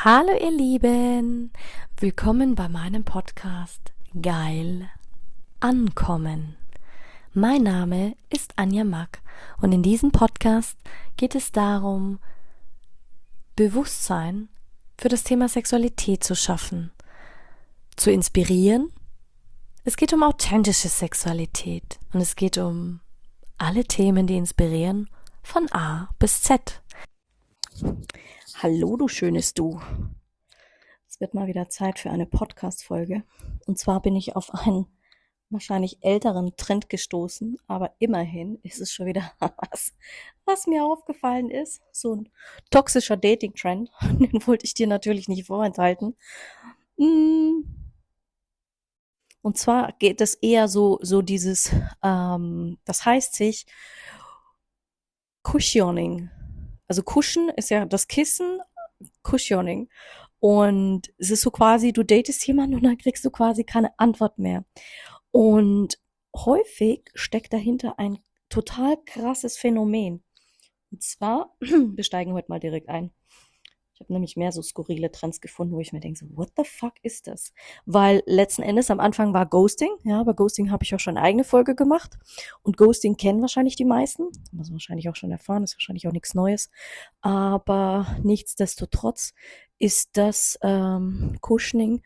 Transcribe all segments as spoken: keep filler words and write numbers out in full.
Hallo ihr Lieben, willkommen bei meinem Podcast Geil Ankommen. Mein Name ist Anja Mack und in diesem Podcast geht es darum, Bewusstsein für das Thema Sexualität zu schaffen, zu inspirieren. Es geht um authentische Sexualität und es geht um alle Themen, die inspirieren, von A bis Z. Hallo, du schönes Du. Es wird mal wieder Zeit für eine Podcast-Folge. Und zwar bin ich auf einen wahrscheinlich älteren Trend gestoßen, aber immerhin ist es schon wieder was, was mir aufgefallen ist. So ein toxischer Dating-Trend, den wollte ich dir natürlich nicht vorenthalten. Und zwar geht es eher so, so dieses, ähm, das heißt sich Cushioning. Also Cushion ist ja das Kissen, Cushioning. Und es ist so quasi, du datest jemanden und dann kriegst du quasi keine Antwort mehr. Und häufig steckt dahinter ein total krasses Phänomen. Und zwar, wir steigen heute mal direkt ein. Ich habe nämlich mehr so skurrile Trends gefunden, wo ich mir denke, so, what the fuck ist das? Weil letzten Endes am Anfang war Ghosting. Ja, bei Ghosting habe ich auch schon eine eigene Folge gemacht. Und Ghosting kennen wahrscheinlich die meisten. Haben das wahrscheinlich auch schon erfahren, ist wahrscheinlich auch nichts Neues. Aber nichtsdestotrotz ist das ähm, Cushioning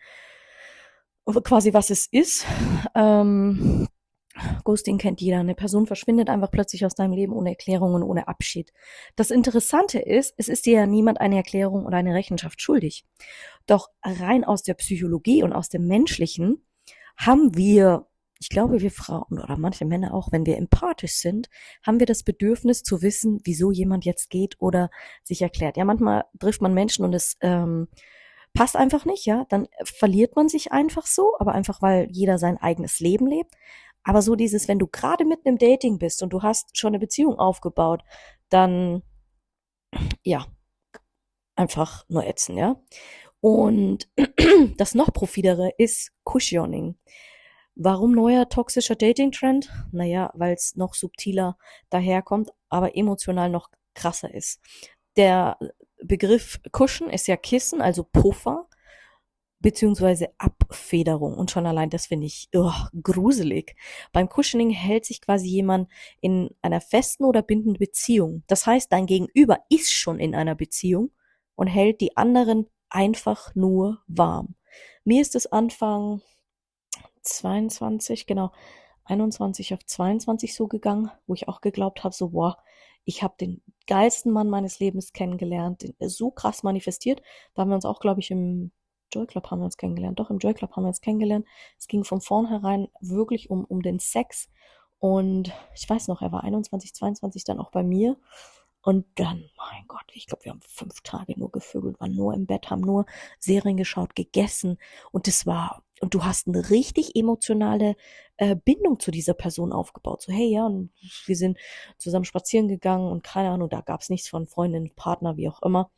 quasi, was es ist. Ähm, Ghosting kennt jeder. Eine Person verschwindet einfach plötzlich aus deinem Leben ohne Erklärung und ohne Abschied. Das Interessante ist, es ist dir ja niemand eine Erklärung oder eine Rechenschaft schuldig. Doch rein aus der Psychologie und aus dem Menschlichen haben wir, ich glaube, wir Frauen oder manche Männer auch, wenn wir empathisch sind, haben wir das Bedürfnis zu wissen, wieso jemand jetzt geht oder sich erklärt. Ja, manchmal trifft man Menschen und es ähm, passt einfach nicht, ja, dann verliert man sich einfach so, aber einfach, weil jeder sein eigenes Leben lebt. Aber so dieses, wenn du gerade mitten im Dating bist und du hast schon eine Beziehung aufgebaut, dann, ja, einfach nur ätzen, ja. Und das noch profidere ist Cushioning. Warum neuer toxischer Dating-Trend? Naja, weil es noch subtiler daherkommt, aber emotional noch krasser ist. Der Begriff Cushion ist ja Kissen, also Puffer, beziehungsweise Abfederung. Und schon allein das finde ich oh, gruselig. Beim Cushioning hält sich quasi jemand in einer festen oder bindenden Beziehung. Das heißt, dein Gegenüber ist schon in einer Beziehung und hält die anderen einfach nur warm. Mir ist es Anfang zweiundzwanzig, genau, einundzwanzig auf zweiundzwanzig so gegangen, wo ich auch geglaubt habe, so, boah, ich habe den geilsten Mann meines Lebens kennengelernt, den so krass manifestiert. Da haben wir uns auch, glaube ich, im Joy Club haben wir uns kennengelernt. Doch, im Joy Club haben wir uns kennengelernt. Es ging von vornherein wirklich um, um den Sex. Und ich weiß noch, er war einundzwanzig, zweiundzwanzig dann auch bei mir. Und dann, mein Gott, ich glaube, wir haben fünf Tage nur gevögelt, waren nur im Bett, haben nur Serien geschaut, gegessen. Und das war, und du hast eine richtig emotionale äh, Bindung zu dieser Person aufgebaut. So, hey, ja, und wir sind zusammen spazieren gegangen und keine Ahnung, da gab es nichts von Freundin, Partner, wie auch immer.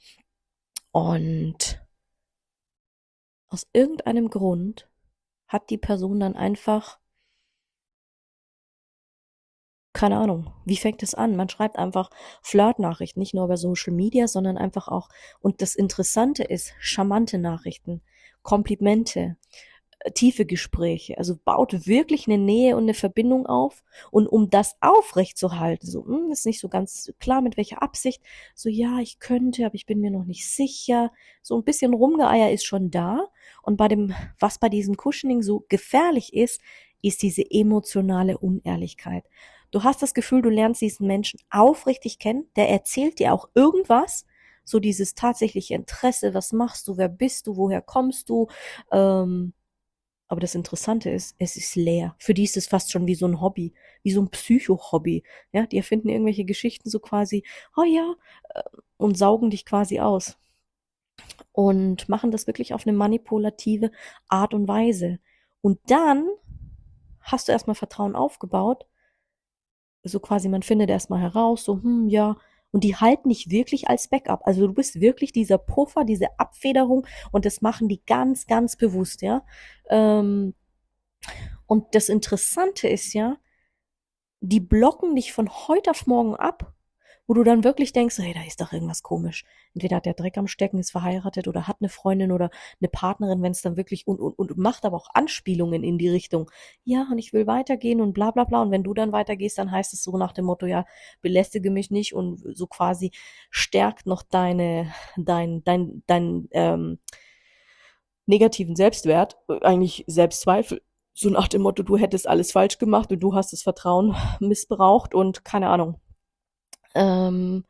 Und aus irgendeinem Grund hat die Person dann einfach, keine Ahnung, wie fängt es an? Man schreibt einfach Flirt-Nachrichten, nicht nur über Social Media, sondern einfach auch, und das Interessante ist, charmante Nachrichten, Komplimente, äh, tiefe Gespräche, also baut wirklich eine Nähe und eine Verbindung auf. Und um das aufrechtzuerhalten, so, hm, ist nicht so ganz klar, mit welcher Absicht, so, ja, ich könnte, aber ich bin mir noch nicht sicher. So ein bisschen Rumgeeier ist schon da. Und bei dem, was bei diesem Cushioning so gefährlich ist, ist diese emotionale Unehrlichkeit. Du hast das Gefühl, du lernst diesen Menschen aufrichtig kennen, der erzählt dir auch irgendwas, so dieses tatsächliche Interesse, was machst du, wer bist du, woher kommst du, ähm, aber das Interessante ist, es ist leer. Für die ist es fast schon wie so ein Hobby, wie so ein Psycho-Hobby. Ja, die erfinden irgendwelche Geschichten so quasi, oh ja, äh, und saugen dich quasi aus. Und machen das wirklich auf eine manipulative Art und Weise. Und dann hast du erstmal Vertrauen aufgebaut, so quasi, man findet erstmal heraus, so, hm, ja, und die halten dich wirklich als Backup. Also du bist wirklich dieser Puffer, diese Abfederung und das machen die ganz, ganz bewusst, ja. Ähm, und das Interessante ist ja, die blocken dich von heute auf morgen ab wo du dann wirklich denkst, hey, da ist doch irgendwas komisch. Entweder hat der Dreck am Stecken, ist verheiratet oder hat eine Freundin oder eine Partnerin, wenn es dann wirklich und, und, und macht aber auch Anspielungen in die Richtung, ja, und ich will weitergehen und bla bla bla. Und wenn du dann weitergehst, dann heißt es so nach dem Motto, ja, belästige mich nicht und so quasi stärkt noch deine, dein, dein, dein, ähm, negativen Selbstwert, äh, eigentlich Selbstzweifel, so nach dem Motto, du hättest alles falsch gemacht und du hast das Vertrauen missbraucht und keine Ahnung. Ähm,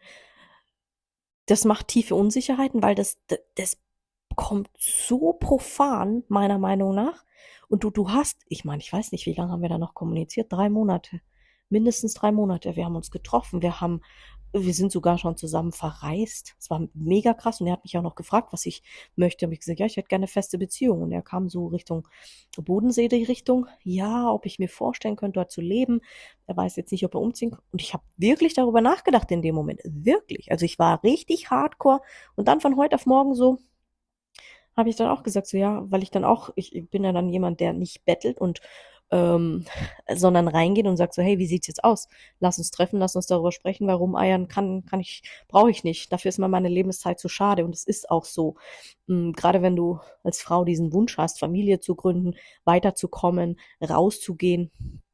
Das macht tiefe Unsicherheiten, weil das, das kommt so profan, meiner Meinung nach. Und du, du hast, ich meine, ich weiß nicht, wie lange haben wir da noch kommuniziert? Drei Monate. Mindestens drei Monate. Wir haben uns getroffen. Wir haben, wir sind sogar schon zusammen verreist. Es war mega krass. Und er hat mich auch noch gefragt, was ich möchte. Und ich gesagt, ja, ich hätte gerne eine feste Beziehung. Und er kam so Richtung Bodensee, die Richtung. Ja, ob ich mir vorstellen könnte, dort zu leben. Er weiß jetzt nicht, ob er umziehen kann. Und ich habe wirklich darüber nachgedacht in dem Moment. Wirklich. Also ich war richtig hardcore. Und dann von heute auf morgen so, habe ich dann auch gesagt, so ja, weil ich dann auch, ich ich bin ja dann jemand, der nicht bettelt und ähm, sondern reingeht und sagt so, hey, wie sieht's jetzt aus? Lass uns treffen, lass uns darüber sprechen, weil rumeiern kann, kann ich, brauche ich nicht. Dafür ist mir meine Lebenszeit zu schade und es ist auch so. Mm, Gerade wenn du als Frau diesen Wunsch hast, Familie zu gründen, weiterzukommen, rauszugehen,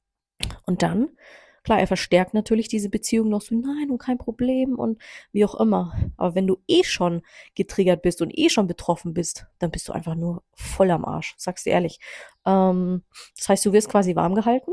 und dann, klar, er verstärkt natürlich diese Beziehung noch so, nein, und kein Problem und wie auch immer. Aber wenn du eh schon getriggert bist und eh schon betroffen bist, dann bist du einfach nur voll am Arsch, sag's dir ehrlich. Ähm, das heißt, du wirst quasi warm gehalten.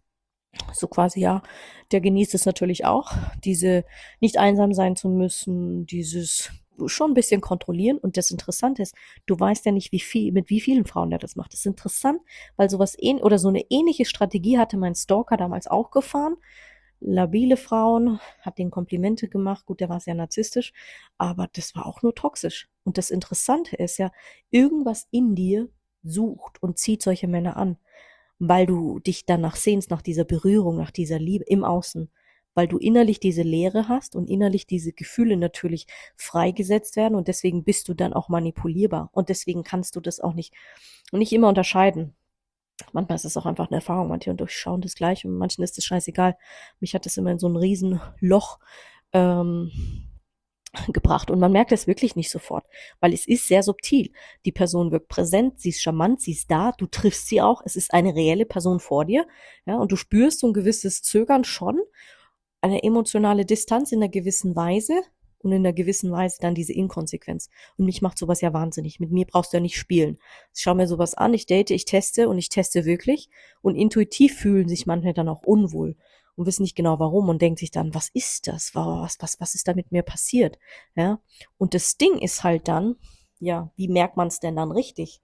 So quasi, ja, der genießt es natürlich auch, diese nicht einsam sein zu müssen, dieses schon ein bisschen kontrollieren. Und das Interessante ist, du weißt ja nicht, wie viel, mit wie vielen Frauen der das macht. Das ist interessant, weil sowas ähn oder so eine ähnliche Strategie hatte mein Stalker damals auch gefahren. Labile Frauen, hat denen Komplimente gemacht. Gut, der war sehr narzisstisch, aber das war auch nur toxisch. Und das Interessante ist ja, irgendwas in dir sucht und zieht solche Männer an, weil du dich danach sehnst, nach dieser Berührung, nach dieser Liebe im Außen, weil du innerlich diese Leere hast und innerlich diese Gefühle natürlich freigesetzt werden und deswegen bist du dann auch manipulierbar und deswegen kannst du das auch nicht nicht immer unterscheiden. Manchmal ist es auch einfach eine Erfahrung, manche durchschauen das gleich und manchen ist es scheißegal. Mich hat das immer in so ein Riesenloch ähm, gebracht. Und man merkt es wirklich nicht sofort, weil es ist sehr subtil. Die Person wirkt präsent, sie ist charmant, sie ist da, du triffst sie auch, es ist eine reelle Person vor dir, ja, und du spürst so ein gewisses Zögern schon, eine emotionale Distanz in einer gewissen Weise und in einer gewissen Weise dann diese Inkonsequenz. Und mich macht sowas ja wahnsinnig. Mit mir brauchst du ja nicht spielen. Ich schaue mir sowas an, ich date, ich teste und ich teste wirklich. Und intuitiv fühlen sich manche dann auch unwohl und wissen nicht genau warum und denken sich dann, was ist das? Was, was, was ist da mit mir passiert? Ja. Und das Ding ist halt dann, ja, wie merkt man es denn dann richtig?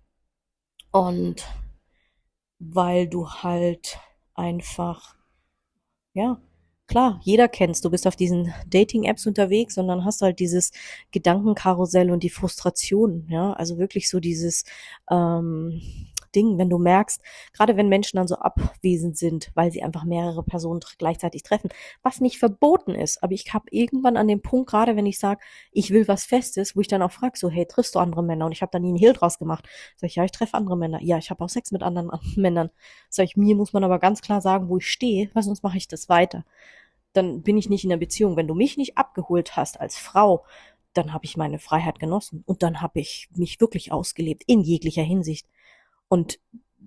Und weil du halt einfach, ja, klar, jeder kennt's. Du bist auf diesen Dating-Apps unterwegs und dann hast du halt dieses Gedankenkarussell und die Frustration, ja. Also wirklich so dieses ähm, Ding, wenn du merkst, gerade wenn Menschen dann so abwesend sind, weil sie einfach mehrere Personen tr- gleichzeitig treffen, was nicht verboten ist. Aber ich habe irgendwann an dem Punkt, gerade wenn ich sage, ich will was Festes, wo ich dann auch frage, so, hey, triffst du andere Männer? Und ich habe da nie einen Hehl draus gemacht. Sag ich, ja, ich treffe andere Männer. Ja, ich habe auch Sex mit anderen Männern. Sag ich, mir muss man aber ganz klar sagen, wo ich stehe, weil sonst mache ich das weiter. Dann bin ich nicht in der Beziehung. Wenn du mich nicht abgeholt hast als Frau, dann habe ich meine Freiheit genossen und dann habe ich mich wirklich ausgelebt in jeglicher Hinsicht. Und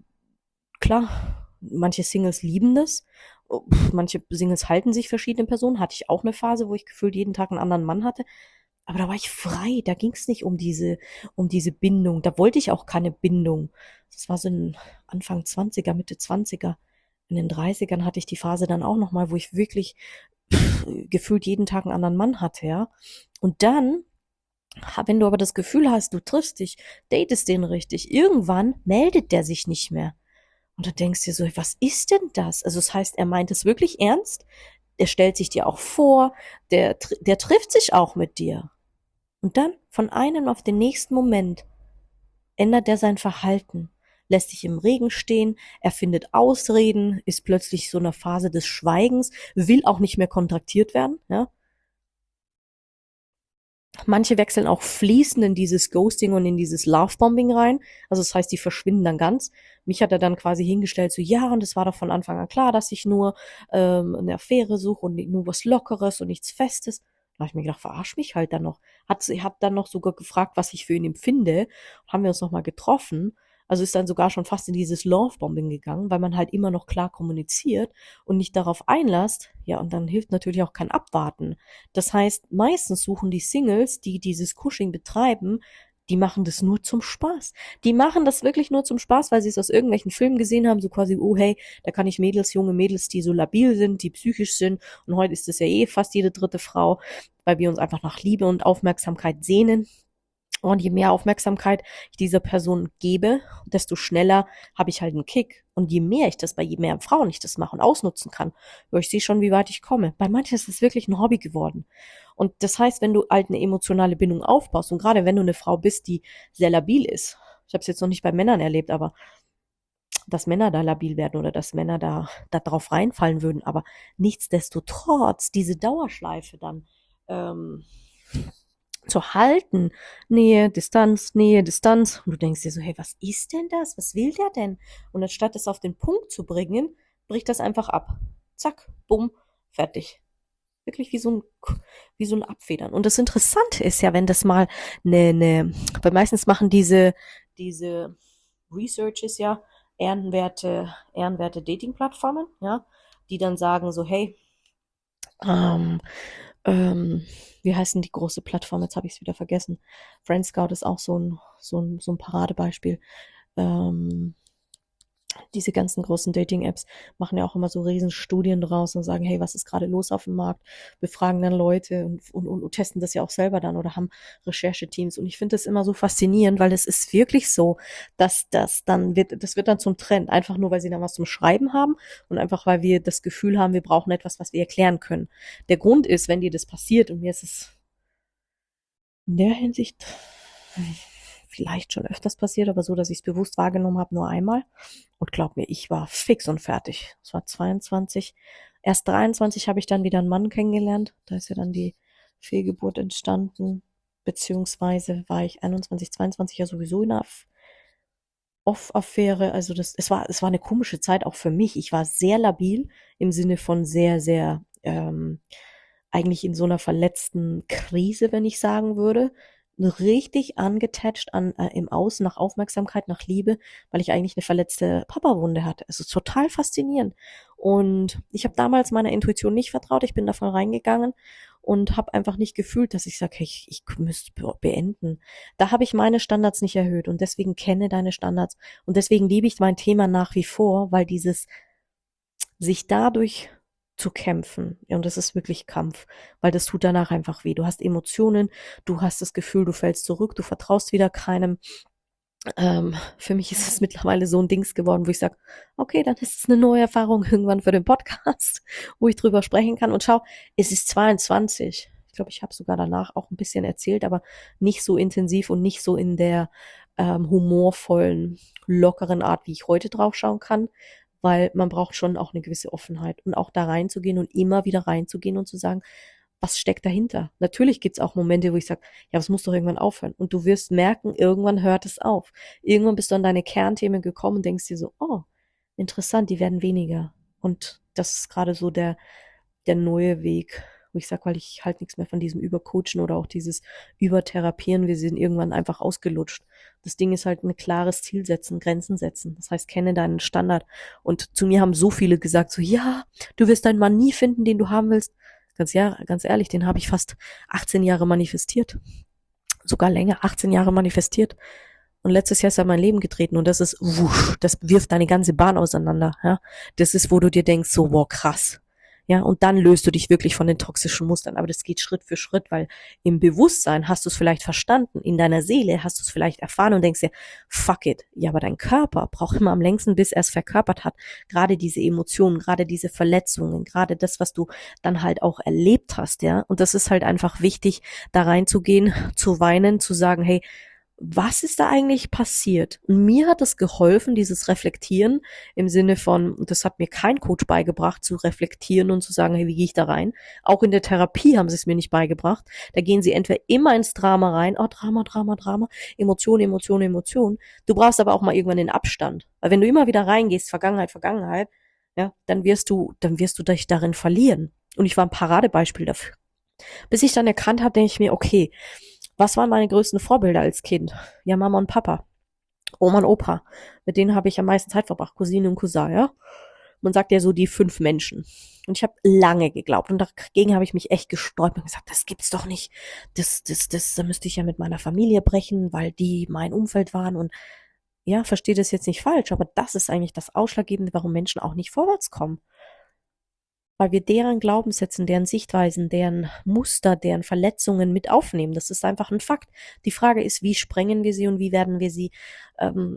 klar, manche Singles lieben das, manche Singles halten sich verschiedene Personen. Hatte ich auch eine Phase, wo ich gefühlt jeden Tag einen anderen Mann hatte. Aber da war ich frei, da ging es nicht um diese, um diese Bindung. Da wollte ich auch keine Bindung. Das war so ein Anfang Zwanziger, Mitte Zwanziger. In den Dreißigern hatte ich die Phase dann auch nochmal, wo ich wirklich pff, gefühlt jeden Tag einen anderen Mann hatte, ja. Und dann, ha- wenn du aber das Gefühl hast, du triffst dich, datest den richtig, irgendwann meldet der sich nicht mehr. Und du denkst dir so, was ist denn das? Also das heißt, er meint es wirklich ernst, der stellt sich dir auch vor, der, tr- der trifft sich auch mit dir. Und dann, von einem auf den nächsten Moment, ändert er sein Verhalten, lässt sich im Regen stehen, er findet Ausreden, ist plötzlich so in einer Phase des Schweigens, will auch nicht mehr kontaktiert werden, ja. Manche wechseln auch fließend in dieses Ghosting und in dieses Lovebombing rein. Also das heißt, die verschwinden dann ganz. Mich hat er dann quasi hingestellt, so ja, und es war doch von Anfang an klar, dass ich nur ähm, eine Affäre suche und nur was Lockeres und nichts Festes. Da habe ich mir gedacht, verarsch mich halt dann noch. Hat, hat dann noch sogar gefragt, was ich für ihn empfinde. Haben wir uns nochmal getroffen. Also ist dann sogar schon fast in dieses Lovebombing gegangen, weil man halt immer noch klar kommuniziert und nicht darauf einlasst. Ja, und dann hilft natürlich auch kein Abwarten. Das heißt, meistens suchen die Singles, die dieses Cushing betreiben, die machen das nur zum Spaß. Die machen das wirklich nur zum Spaß, weil sie es aus irgendwelchen Filmen gesehen haben, so quasi, oh hey, da kann ich Mädels, junge Mädels, die so labil sind, die psychisch sind. Und heute ist es ja eh fast jede dritte Frau, weil wir uns einfach nach Liebe und Aufmerksamkeit sehnen. Und je mehr Aufmerksamkeit ich dieser Person gebe, desto schneller habe ich halt einen Kick. Und je mehr ich das bei je mehr Frauen ich das mache und ausnutzen kann, höre ich sehe schon, wie weit ich komme. Bei manchen ist es wirklich ein Hobby geworden. Und das heißt, wenn du halt eine emotionale Bindung aufbaust und gerade wenn du eine Frau bist, die sehr labil ist, ich habe es jetzt noch nicht bei Männern erlebt, aber dass Männer da labil werden oder dass Männer da, da drauf reinfallen würden, aber nichtsdestotrotz diese Dauerschleife dann ähm, zu halten. Nähe, Distanz, Nähe, Distanz. Und du denkst dir so, hey, was ist denn das? Was will der denn? Und anstatt es auf den Punkt zu bringen, bricht das einfach ab. Zack, bumm, fertig. Wirklich wie so ein, wie so ein Abfedern. Und das Interessante ist ja, wenn das mal eine, ne, weil meistens machen diese, diese Researches ja ehrenwerte, ehrenwerte Dating-Plattformen, ja, die dann sagen so, hey, ähm, ähm, wie heißt denn die große Plattform? Jetzt habe ich es wieder vergessen. Friendscout ist auch so ein, so ein, so ein Paradebeispiel. Ähm, diese ganzen großen Dating-Apps machen ja auch immer so riesen Studien draus und sagen, hey, was ist gerade los auf dem Markt? Befragen dann Leute und, und, und, und testen das ja auch selber dann oder haben Rechercheteams. Und ich finde das immer so faszinierend, weil es ist wirklich so, dass das dann wird, das wird dann zum Trend. Einfach nur, weil sie dann was zum Schreiben haben und einfach, weil wir das Gefühl haben, wir brauchen etwas, was wir erklären können. Der Grund ist, wenn dir das passiert, und mir ist es in der Hinsicht vielleicht schon öfters passiert, aber so, dass ich es bewusst wahrgenommen habe, nur einmal. Und glaub mir, ich war fix und fertig. Es war zweiundzwanzig. Erst dreiundzwanzig habe ich dann wieder einen Mann kennengelernt. Da ist ja dann die Fehlgeburt entstanden. Beziehungsweise war ich einundzwanzig, zweiundzwanzig ja sowieso in einer Off-Affäre. Also das, es war, es war eine komische Zeit auch für mich. Ich war sehr labil im Sinne von sehr, sehr, ähm, eigentlich in so einer verletzten Krise, wenn ich sagen würde. Richtig angetatscht an äh, im Außen nach Aufmerksamkeit, nach Liebe, weil ich eigentlich eine verletzte Papa-Wunde hatte. Es ist total faszinierend. Und ich habe damals meiner Intuition nicht vertraut. Ich bin da voll reingegangen und habe einfach nicht gefühlt, dass ich sage, hey, ich, ich müsste be- beenden. Da habe ich meine Standards nicht erhöht und deswegen kenne deine Standards. Und deswegen liebe ich mein Thema nach wie vor, weil dieses sich dadurch zu kämpfen, ja, und das ist wirklich Kampf, weil das tut danach einfach weh. Du hast Emotionen, du hast das Gefühl, du fällst zurück, du vertraust wieder keinem. Ähm, für mich ist es mittlerweile so ein Dings geworden, wo ich sage, okay, dann ist es eine neue Erfahrung irgendwann für den Podcast, wo ich drüber sprechen kann. Und schau, es ist zweiundzwanzig. Ich glaube, ich habe sogar danach auch ein bisschen erzählt, aber nicht so intensiv und nicht so in der ähm, humorvollen, lockeren Art, wie ich heute drauf schauen kann, weil man braucht schon auch eine gewisse Offenheit und auch da reinzugehen und immer wieder reinzugehen und zu sagen, was steckt dahinter? Natürlich gibt's auch Momente, wo ich sage, ja, das muss doch irgendwann aufhören. Und du wirst merken, irgendwann hört es auf. Irgendwann bist du an deine Kernthemen gekommen und denkst dir so, oh, interessant, die werden weniger. Und das ist gerade so der, der neue Weg, wo ich sage, weil ich halt nichts mehr von diesem Übercoachen oder auch dieses Übertherapieren, wir sind irgendwann einfach ausgelutscht. Das Ding ist halt ein klares Ziel setzen, Grenzen setzen. Das heißt, kenne deinen Standard. Und zu mir haben so viele gesagt, so, ja, du wirst deinen Mann nie finden, den du haben willst. Ganz, ja, ganz ehrlich, den habe ich fast achtzehn Jahre manifestiert. Sogar länger, achtzehn Jahre manifestiert. Und letztes Jahr ist er in mein Leben getreten und das ist, wusch, das wirft deine ganze Bahn auseinander. Ja, das ist, wo du dir denkst, so, wow, krass. Ja, und dann löst du dich wirklich von den toxischen Mustern. Aber das geht Schritt für Schritt, weil im Bewusstsein hast du es vielleicht verstanden, in deiner Seele hast du es vielleicht erfahren und denkst dir, fuck it. Ja, aber dein Körper braucht immer am längsten, bis er es verkörpert hat. Gerade diese Emotionen, gerade diese Verletzungen, gerade das, was du dann halt auch erlebt hast, ja. Und das ist halt einfach wichtig, da reinzugehen, zu weinen, zu sagen, hey, was ist da eigentlich passiert? Und mir hat es geholfen, dieses Reflektieren im Sinne von, und das hat mir kein Coach beigebracht, zu reflektieren und zu sagen, hey, wie gehe ich da rein? Auch in der Therapie haben sie es mir nicht beigebracht. Da gehen sie entweder immer ins Drama rein, oh, Drama, Drama, Drama, Emotion, Emotion, Emotion. Du brauchst aber auch mal irgendwann den Abstand. Weil wenn du immer wieder reingehst, Vergangenheit, Vergangenheit, ja, dann wirst du, dann wirst du dich darin verlieren. Und ich war ein Paradebeispiel dafür. Bis ich dann erkannt habe, denke ich mir, okay, was waren meine größten Vorbilder als Kind? Ja, Mama und Papa, Oma und Opa. Mit denen habe ich am meisten Zeit verbracht, Cousine und Cousin, ja. Man sagt ja so die fünf Menschen. Und ich habe lange geglaubt und dagegen habe ich mich echt gesträubt und gesagt, das gibt's doch nicht. Das, das, das, da müsste ich ja mit meiner Familie brechen, weil die mein Umfeld waren. Und ja, verstehe das jetzt nicht falsch, aber das ist eigentlich das Ausschlaggebende, warum Menschen auch nicht vorwärts kommen. Weil wir deren Glaubenssätzen, deren Sichtweisen, deren Muster, deren Verletzungen mit aufnehmen. Das ist einfach ein Fakt. Die Frage ist, wie sprengen wir sie und wie werden wir sie ähm,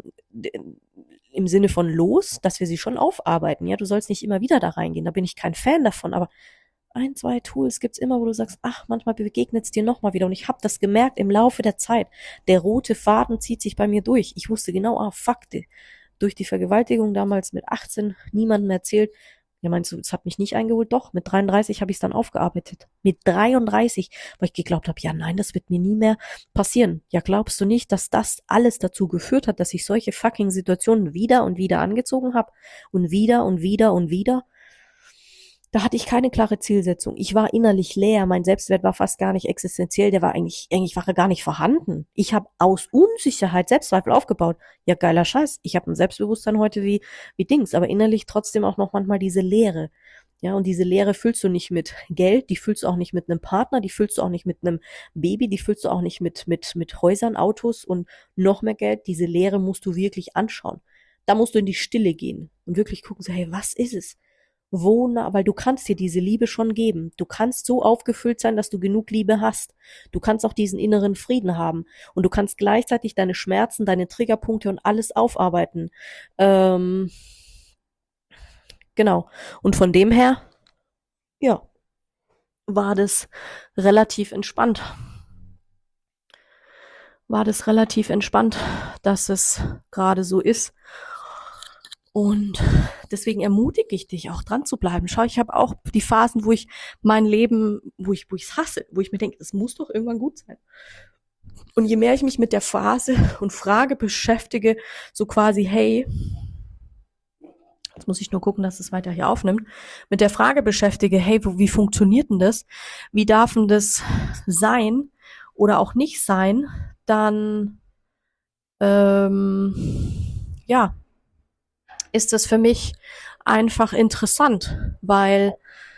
im Sinne von los, dass wir sie schon aufarbeiten. Ja, du sollst nicht immer wieder da reingehen. Da bin ich kein Fan davon. Aber ein, zwei Tools gibt's immer, wo du sagst, ach, manchmal begegnet es dir nochmal wieder. Und ich habe das gemerkt im Laufe der Zeit. Der rote Faden zieht sich bei mir durch. Ich wusste genau, ah, fuck, durch die Vergewaltigung damals mit achtzehn niemandem erzählt. Ja, meinst du, es hat mich nicht eingeholt? Doch, mit dreiunddreißig habe ich es dann aufgearbeitet. Mit dreiunddreißig, weil ich geglaubt habe, ja nein, das wird mir nie mehr passieren. Ja, glaubst du nicht, dass das alles dazu geführt hat, dass ich solche fucking Situationen wieder und wieder angezogen habe? Und wieder und wieder und wieder? Da hatte ich keine klare Zielsetzung. Ich war innerlich leer. Mein Selbstwert war fast gar nicht existenziell. Der war eigentlich, eigentlich war er gar nicht vorhanden. Ich habe aus Unsicherheit Selbstzweifel aufgebaut. Ja, geiler Scheiß. Ich habe ein Selbstbewusstsein heute wie, wie Dings, aber innerlich trotzdem auch noch manchmal diese Leere. Ja, und diese Leere füllst du nicht mit Geld, die füllst du auch nicht mit einem Partner, die füllst du auch nicht mit einem Baby, die füllst du auch nicht mit, mit, mit Häusern, Autos und noch mehr Geld. Diese Leere musst du wirklich anschauen. Da musst du in die Stille gehen und wirklich gucken, so, hey, was ist es? Wo, na, weil du kannst dir diese Liebe schon geben. Du kannst so aufgefüllt sein, dass du genug Liebe hast. Du kannst auch diesen inneren Frieden haben. Und du kannst gleichzeitig deine Schmerzen, deine Triggerpunkte und alles aufarbeiten. Ähm, genau. Und von dem her, ja, war das relativ entspannt. War das relativ entspannt, dass es gerade so ist. Und deswegen ermutige ich dich auch dran zu bleiben. Schau, ich habe auch die Phasen, wo ich mein Leben, wo ich, wo ich es hasse, wo ich mir denke, es muss doch irgendwann gut sein. Und je mehr ich mich mit der Phase und Frage beschäftige, so quasi, hey, jetzt muss ich nur gucken, dass es weiter hier aufnimmt, mit der Frage beschäftige, hey, wo, wie funktioniert denn das? Wie darf denn das sein oder auch nicht sein? Dann, ähm, ja, ist das für mich einfach interessant, weil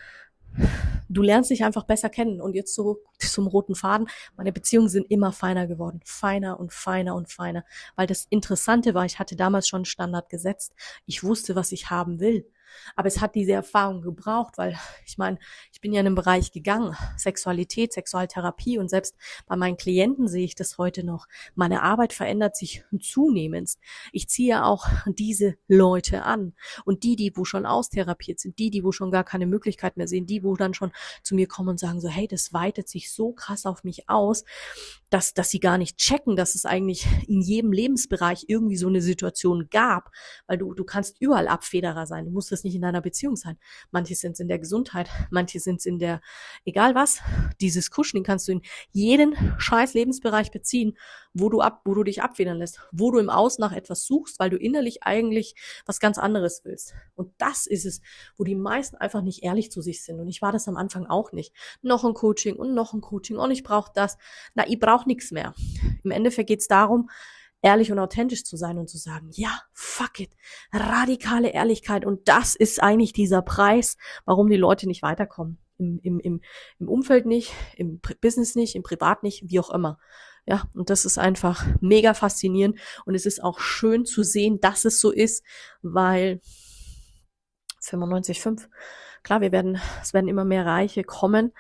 du lernst dich einfach besser kennen. Und jetzt zurück zum roten Faden. Meine Beziehungen sind immer feiner geworden. Feiner und feiner und feiner. Weil das Interessante war, ich hatte damals schon einen Standard gesetzt. Ich wusste, was ich haben will. Aber es hat diese Erfahrung gebraucht, weil ich meine, ich bin ja in einen Bereich gegangen, Sexualität, Sexualtherapie und selbst bei meinen Klienten sehe ich das heute noch. Meine Arbeit verändert sich zunehmend. Ich ziehe auch diese Leute an und die, die wo schon austherapiert sind, die, die wo schon gar keine Möglichkeit mehr sehen, die, wo dann schon zu mir kommen und sagen so, hey, das weitet sich so krass auf mich aus, dass, dass sie gar nicht checken, dass es eigentlich in jedem Lebensbereich irgendwie so eine Situation gab, weil du, du kannst überall Abfederer sein, du musst das nicht in deiner Beziehung sein. Manche sind es in der Gesundheit, manche sind es in der, egal was, dieses Kuscheln kannst du in jeden scheiß Lebensbereich beziehen, wo du ab, wo du dich abfedern lässt, wo du im Außen nach etwas suchst, weil du innerlich eigentlich was ganz anderes willst. Und das ist es, wo die meisten einfach nicht ehrlich zu sich sind. Und ich war das am Anfang auch nicht. Noch ein Coaching und noch ein Coaching und ich brauche das. Na, ich brauche nichts mehr. Im Endeffekt geht es darum, ehrlich und authentisch zu sein und zu sagen, ja, fuck it, radikale Ehrlichkeit. Und das ist eigentlich dieser Preis, warum die Leute nicht weiterkommen. Im, im, im, im Umfeld nicht, im Business nicht, im Privat nicht, wie auch immer. Ja, und das ist einfach mega faszinierend. Und es ist auch schön zu sehen, dass es so ist, weil fünfundneunzig Komma fünf, klar, wir werden, es werden immer mehr Reiche kommen,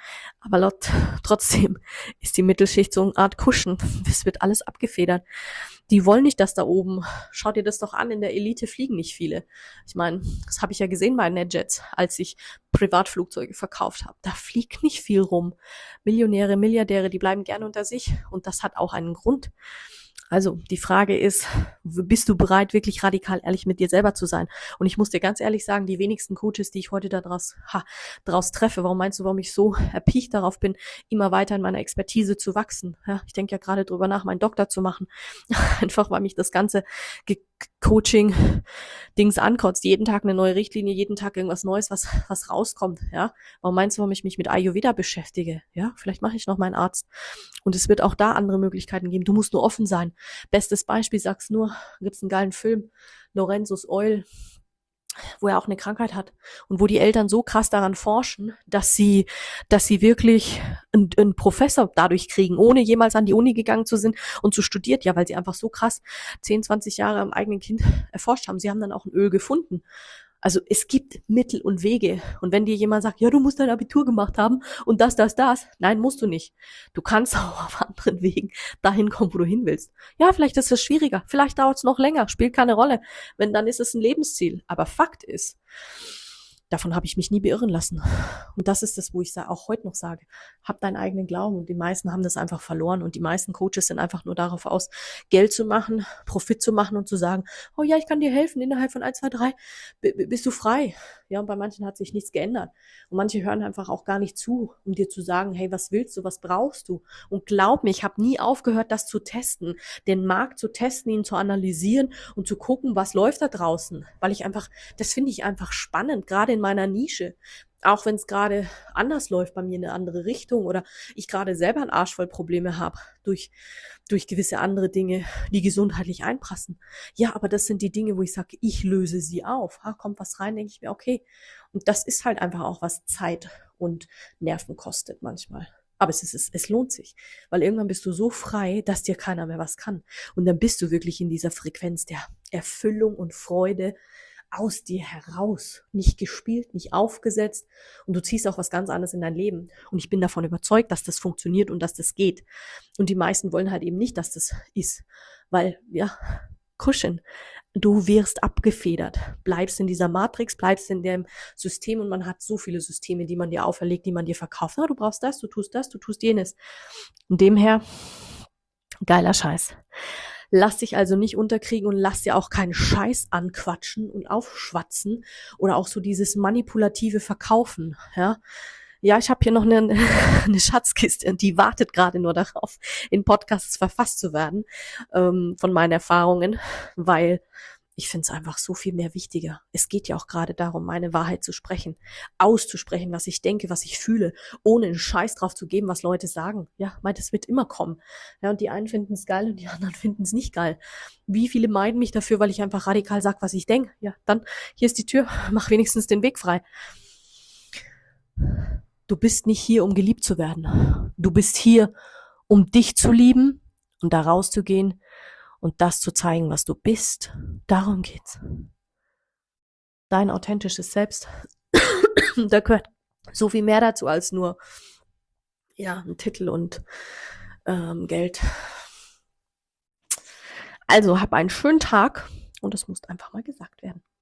Aber laut, trotzdem ist die Mittelschicht so eine Art Kuschen. Es wird alles abgefedert. Die wollen nicht, dass da oben, schau dir das doch an, in der Elite fliegen nicht viele. Ich meine, das habe ich ja gesehen bei NetJets, als ich Privatflugzeuge verkauft habe. Da fliegt nicht viel rum. Millionäre, Milliardäre, die bleiben gerne unter sich. Und das hat auch einen Grund. Also die Frage ist, bist du bereit, wirklich radikal ehrlich mit dir selber zu sein? Und ich muss dir ganz ehrlich sagen, die wenigsten Coaches, die ich heute daraus, ha, daraus treffe, warum meinst du, warum ich so erpicht darauf bin, immer weiter in meiner Expertise zu wachsen? Ja, ich denke ja gerade drüber nach, meinen Doktor zu machen. Einfach, weil mich das ganze Ge- Coaching-Dings ankotzt. Jeden Tag eine neue Richtlinie, jeden Tag irgendwas Neues, was, was rauskommt. Ja, warum meinst du, warum ich mich mit Ayurveda beschäftige? Ja, vielleicht mache ich noch meinen Arzt. Und es wird auch da andere Möglichkeiten geben. Du musst nur offen sein. Bestes Beispiel, sag's nur, gibt's einen geilen Film, Lorenzo's Oil, wo er auch eine Krankheit hat und wo die Eltern so krass daran forschen, dass sie, dass sie wirklich einen, einen Professor dadurch kriegen, ohne jemals an die Uni gegangen zu sind und zu studiert, ja, weil sie einfach so krass zehn, zwanzig Jahre am eigenen Kind erforscht haben. Sie haben dann auch ein Öl gefunden. Also es gibt Mittel und Wege. Und wenn dir jemand sagt, ja, du musst dein Abitur gemacht haben und das, das, das. Nein, musst du nicht. Du kannst auch auf anderen Wegen dahin kommen, wo du hin willst. Ja, vielleicht ist es schwieriger. Vielleicht dauert es noch länger. Spielt keine Rolle. Wenn, dann ist es ein Lebensziel. Aber Fakt ist, davon habe ich mich nie beirren lassen. Und das ist das, wo ich auch heute noch sage, hab deinen eigenen Glauben. Und die meisten haben das einfach verloren. Und die meisten Coaches sind einfach nur darauf aus, Geld zu machen, Profit zu machen und zu sagen, oh ja, ich kann dir helfen, innerhalb von eins, zwei, drei bist du frei. Ja, und bei manchen hat sich nichts geändert. Und manche hören einfach auch gar nicht zu, um dir zu sagen, hey, was willst du, was brauchst du? Und glaub mir, ich habe nie aufgehört, das zu testen, den Markt zu testen, ihn zu analysieren und zu gucken, was läuft da draußen. Weil ich einfach, das finde ich einfach spannend, gerade in meiner Nische. Auch wenn es gerade anders läuft, bei mir in eine andere Richtung oder ich gerade selber einen Arsch voll Probleme habe durch, durch gewisse andere Dinge, die gesundheitlich einprassen. Ja, aber das sind die Dinge, wo ich sage, ich löse sie auf. Ha, kommt was rein, denke ich mir, okay. Und das ist halt einfach auch, was Zeit und Nerven kostet manchmal. Aber es, ist, es, es lohnt sich, weil irgendwann bist du so frei, dass dir keiner mehr was kann. Und dann bist du wirklich in dieser Frequenz der Erfüllung und Freude, aus dir heraus, nicht gespielt, nicht aufgesetzt und du ziehst auch was ganz anderes in dein Leben. Und ich bin davon überzeugt, dass das funktioniert und dass das geht. Und die meisten wollen halt eben nicht, dass das ist, weil, ja, kuschen. Du wirst abgefedert, bleibst in dieser Matrix, bleibst in dem System und man hat so viele Systeme, die man dir auferlegt, die man dir verkauft. Ah, du brauchst das, du tust das, du tust jenes. Und demher, geiler Scheiß. Lass dich also nicht unterkriegen und lass dir auch keinen Scheiß anquatschen und aufschwatzen oder auch so dieses manipulative Verkaufen, ja. Ja, ich habe hier noch eine, eine Schatzkiste und die wartet gerade nur darauf, in Podcasts verfasst zu werden, ähm, von meinen Erfahrungen, weil ich finde es einfach so viel mehr wichtiger. Es geht ja auch gerade darum, meine Wahrheit zu sprechen, auszusprechen, was ich denke, was ich fühle, ohne einen Scheiß drauf zu geben, was Leute sagen. Ja, meint, es wird immer kommen. Ja, und die einen finden es geil und die anderen finden es nicht geil. Wie viele meiden mich dafür, weil ich einfach radikal sage, was ich denke? Ja, dann, hier ist die Tür, mach wenigstens den Weg frei. Du bist nicht hier, um geliebt zu werden. Du bist hier, um dich zu lieben und da rauszugehen und das zu zeigen, was du bist. Darum geht's. Dein authentisches Selbst. Da gehört so viel mehr dazu als nur, ja, ein Titel und ähm, Geld. Also, hab einen schönen Tag und es muss einfach mal gesagt werden.